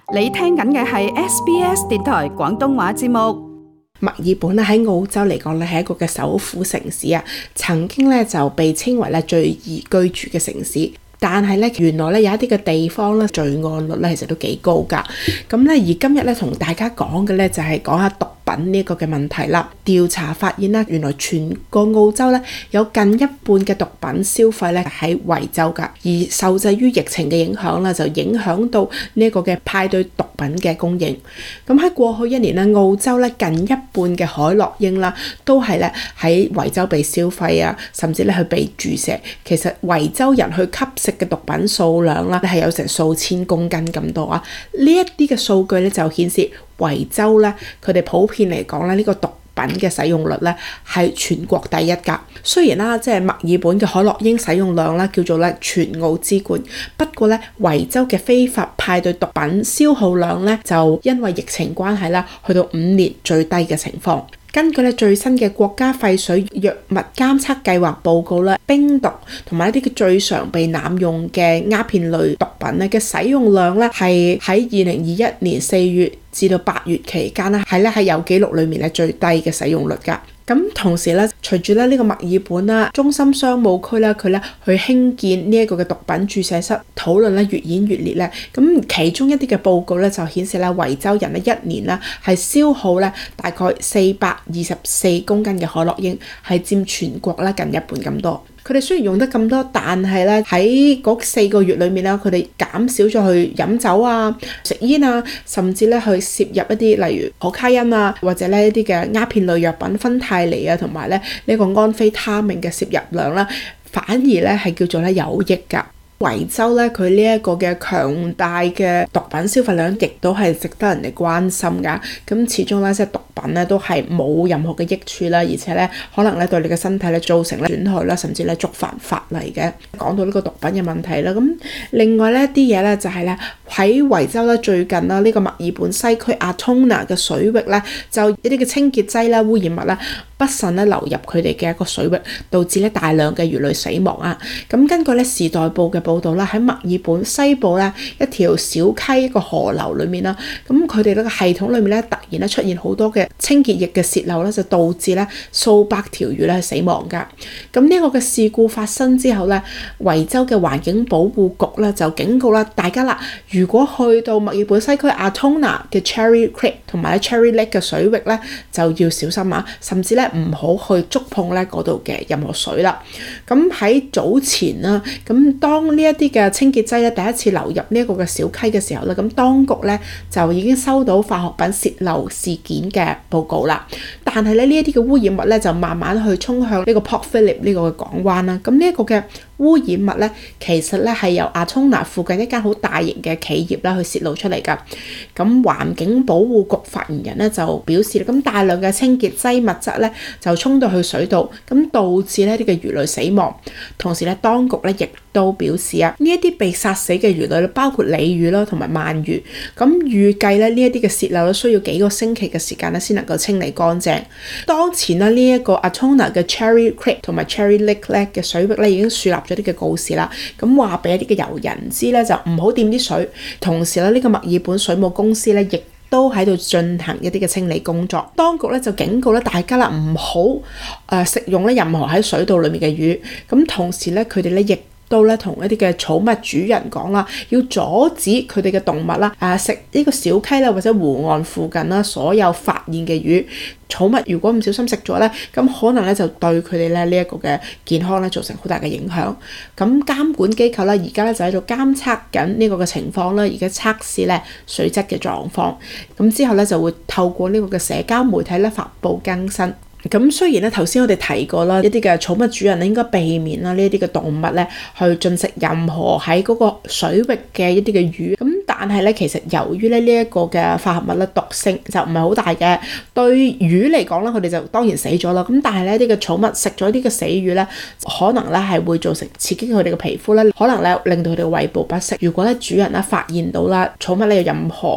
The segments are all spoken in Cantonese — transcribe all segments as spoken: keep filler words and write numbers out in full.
你聽緊嘅係 S B S 電台廣東話節目。 墨爾本咧喺澳洲嚟講咧係一個嘅首府城市啊，曾經咧就被稱為咧最易居住嘅城市。但係咧，原來咧有一啲嘅地方咧，罪案率咧其實都幾高㗎。咁咧，而今日咧同大家講嘅咧就係講下毒品呢一個嘅問題啦。調查發現咧，原來全個澳洲咧有近一半嘅毒品消費咧喺維州㗎，而受制於疫情嘅影響啦，就影響到呢一個嘅派對毒品嘅供應。咁喺過去一年咧，澳洲咧近一半嘅海洛英啦，都係咧喺維州被消費啊，甚至咧去被注射。其實維州人去吸食嘅毒品數量啦，係有成數千公斤咁多啊！呢一啲嘅數據咧就顯示維州咧，佢哋普遍嚟講咧，呢個毒品嘅使用率咧係全國第一㗎。雖然啦，即係墨爾本嘅海洛英使用量咧叫做咧全澳之冠，不過咧維州嘅非法派對毒品消耗量咧就因為疫情關係啦，去到五年最低嘅情況。根據咧最新嘅國家廢水藥物監測計劃報告咧，冰毒同埋一啲嘅最常被濫用嘅鴉片類毒品咧嘅使用量咧，係喺二零二一年四月至到八月期間咧，係咧喺有記錄裏面咧最低嘅使用率㗎。咁同時咧，隨住咧呢個墨爾本啦中心商務區咧，佢咧去興建呢一個嘅毒品注射室，討論咧越演越烈咧。咁其中一啲嘅報告咧就顯示咧，維州人咧一年咧係消耗咧大概四百二十四公斤嘅海洛英，係佔全國咧近一半咁多。佢哋雖然用得咁多，但係咧喺嗰四個月裏面咧，佢哋減少咗去飲酒啊、食煙啊，甚至咧去攝入一啲例如可卡因啊，或者咧一啲嘅鴉片類藥品芬太尼啊，同埋咧呢個安非他命嘅攝入量啦，反而咧係叫做咧有益㗎。維州咧，佢呢一個嘅強大嘅毒品消費量，亦都係值得人哋關心㗎。咁始終咧，即係毒品咧都係冇任何嘅益處啦，而且咧可能咧對你嘅身體咧造成咧損害啦，甚至咧觸犯法例嘅。講到呢個毒品嘅問題啦，咁另外咧啲嘢咧就係咧喺維州咧最近啦，呢個墨爾本西區阿通納嘅水域咧，就一啲嘅清潔劑啦、污染物啦，不慎咧流入佢哋嘅一個水域，導致咧大量嘅魚類死亡啊！咁根據咧時代報嘅報道啦，喺墨爾本西部咧一條小溪一個河流裏面啦，咁佢哋呢個系統裏面咧突然咧出現好多嘅清潔液嘅洩漏咧，就導致咧數百條魚咧死亡㗎。咁呢個嘅事故發生之後咧，維州嘅環境保護局咧就警告啦大家啦，如果去到墨爾本西區阿通納嘅 Cherry Creek 同埋 Cherry Lake 嘅水域咧，就要小心啊，甚至咧唔好去觸碰咧嗰度嘅任何水啦。咁喺早前啦，咁當呢一啲嘅清潔劑咧第一次流入呢一個嘅小溪嘅時候咧，咁當局咧就已經收到化學品洩漏事件嘅報告啦。但係咧呢一啲嘅污染物咧就慢慢去衝向呢個 Port Phillip 呢個嘅港灣啦。咁呢一個嘅污染物咧，其實咧係由阿通納附近一間好大型嘅企業啦去洩露出嚟㗎。咁環境保護局發言人咧就表示，咁大量嘅清潔劑物質咧就衝到去水道，咁導致呢啲嘅魚類死亡。同時咧，當局咧亦都表示啊，呢一啲被殺死嘅魚類包括鯉魚啦同埋鰻魚。咁預計咧呢一啲嘅洩漏咧需要幾個星期嘅時間咧先能夠清理乾淨。當前咧呢一個阿通納嘅 Cherry Creek 同埋 Cherry Lake 咧嘅水域咧已經樹立咗啲嘅告示啦，咁話俾一啲嘅遊人知咧就唔好掂啲水。同時咧呢個墨爾本水務公司咧亦都喺度進行一啲嘅清理工作。當局咧就警告咧大家啦，唔好誒食用咧任何喺水道裡面嘅魚。咁同時咧佢哋咧亦都咧同一啲嘅寵物主人講啦，要阻止佢哋嘅動物啦誒食呢個小溪啦或者湖岸附近啦所有發現嘅魚。寵物如果唔小心食咗咧，咁可能咧就對佢哋咧呢一個嘅健康咧造成好大嘅影響。咁監管機構咧而家咧就喺度監測緊呢個嘅情況啦，而家測試咧水質嘅狀況。咁之後咧就會透過呢個嘅社交媒體咧發布更新。咁雖然咧頭先我哋提過啦，一啲嘅寵物主人咧應該避免啦呢一啲嘅動物咧去進食任何喺嗰個水域嘅一啲嘅魚。咁但係咧其實由於咧呢一個嘅化合物咧毒性就唔係好大嘅，對魚嚟講啦佢哋就當然死咗啦。咁但係咧啲嘅寵物食咗啲嘅死魚咧，可能咧係會造成刺激佢哋嘅皮膚咧，可能咧令到佢哋胃部不適。如果咧主人咧發現到啦寵物咧有任何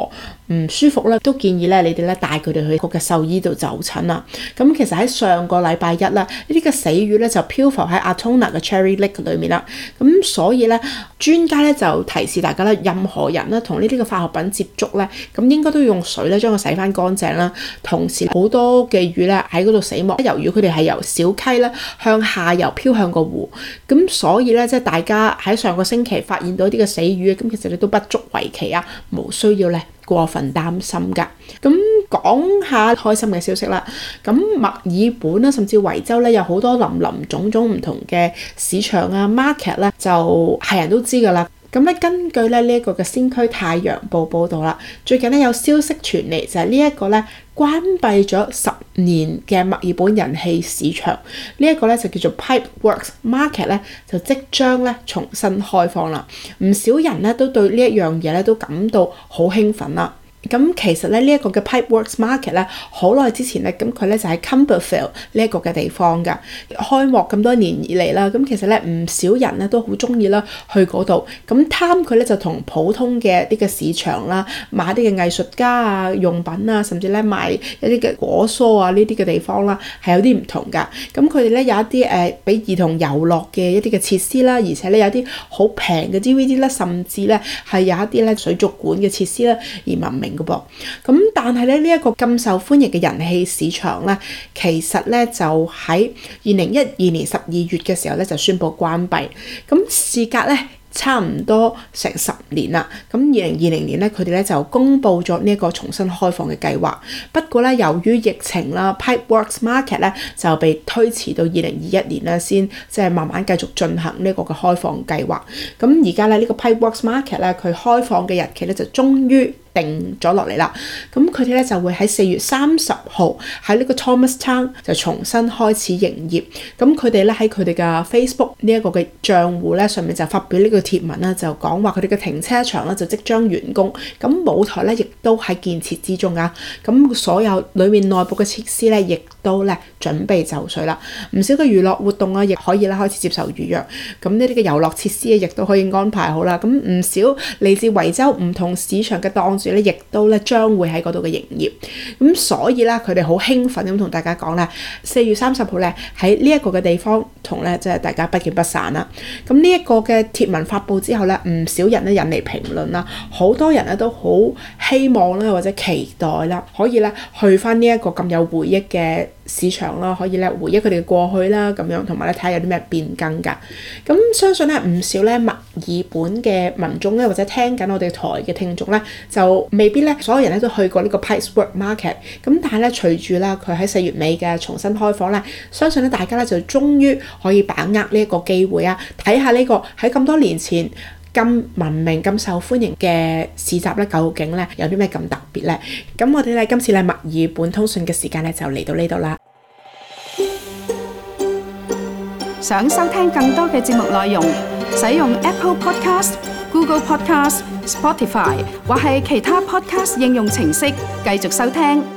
唔舒服咧，都建議咧你哋咧帶佢哋去個嘅獸醫度就診啦。咁其實喺上個禮拜一啦，呢啲嘅死魚咧就漂浮喺 Altona 嘅 Cherry Lake 裏面啦。咁所以咧專家咧就提示大家咧，任何人咧同呢啲嘅化學品接觸咧，咁應該都要用水咧將佢洗翻乾淨啦。同時好多嘅魚咧喺嗰度死亡，由於佢哋係由小溪咧向下游漂向個湖，咁所以咧即係大家喺上個星期發現到一啲嘅死魚，咁其實你都不足為奇啊，無需要咧過分擔心噶。咁講下開心嘅消息啦，咁墨爾本啦，甚至維州咧有好多林林種種唔同嘅市場啊 market 咧，就係人都知噶啦。咁咧根據咧呢一個嘅先驅太陽報報道啦，最近咧有消息傳嚟，就係呢一個咧關閉咗十年嘅墨爾本人氣市場，呢一個咧就叫做 Pipeworks Market 咧，就即將咧重新開放啦。唔少人咧都對呢一樣嘢咧都感到好興奮啦。咁其實咧呢一個嘅 Pipeworks Market 咧，好耐之前咧，咁佢咧就喺 Campbellfield 呢一個嘅地方㗎。開幕咁多年以嚟啦，咁其實咧唔少人咧都好中意啦去嗰度。咁貪佢咧就同普通嘅一啲嘅市場啦，買啲嘅藝術家啊用品啊，甚至咧賣一啲嘅果蔬啊呢啲嘅地方啦，係有啲唔同㗎。咁佢哋咧有一啲誒俾兒童遊樂嘅一啲嘅設施啦，而且咧有啲好平嘅 D V D 啦，甚至咧係有一啲咧水族館嘅設施啦，而聞名嘅噃。咁但係咧呢一個咁受歡迎嘅人氣市場咧，其實咧就喺二零一二年十二月嘅時候咧就宣布關閉。咁事隔咧差唔多成十年啦，咁二零二零年咧佢哋咧就公布咗呢一個重新開放嘅計劃。不過咧由於疫情啦 ，Pipeworks Market 咧就被推遲到二零二一年咧先即係慢慢繼續進行呢個嘅開放計劃。咁而家咧呢個 Pipeworks Market 咧佢開放嘅日期咧就終於定咗落嚟啦，咁佢哋咧就會喺四月三十號喺呢個 Thomastown 就重新開始營業。咁佢哋咧喺佢哋嘅 Facebook 呢一個嘅賬戶咧上面就發表呢個貼文啦，就講話佢哋嘅停車場咧就即將完工，咁舞台咧亦都喺建設之中啊。咁所有裡面內部嘅設施咧亦都咧準備就緒啦。唔少嘅娛樂活動啊，亦可以咧開始接受預約。咁呢啲嘅遊樂設施亦都可以安排好啦。咁唔少嚟自維州唔同市場嘅檔主咧，亦都咧將會喺嗰度嘅營業。咁所以咧，佢哋好興奮咁同大家講咧，四月三十號咧喺呢一個嘅地方同咧即係大家不見不散啦。咁呢一個嘅貼文發布之後咧，唔少人咧引嚟評論啦，好多人咧都好希望咧或者期待啦，可以咧去翻呢一個咁有回憶嘅市場啦，可以咧回憶佢哋嘅過去啦，咁樣同埋咧睇下有啲咩變更㗎。咁相信咧唔少咧墨爾本嘅民眾咧或者聽緊我哋台嘅聽眾咧，就未必咧所有人咧都去過呢個 Pipeworks Market。咁但係咧隨住啦佢喺四月尾嘅重新開放咧，相信咧大家咧就終於可以把握呢一個機會啊，睇下呢個喺咁多年前咁聞名、咁受歡迎嘅市集咧，究竟咧有啲咩咁特別咧？咁我哋咧今次咧墨爾本通訊嘅時間咧就嚟到呢度啦。 想收聽更多嘅節目內容，使用 Apple Podcast、Google Podcast、Spotify 或係其他 Podcast 應用程式繼續收聽。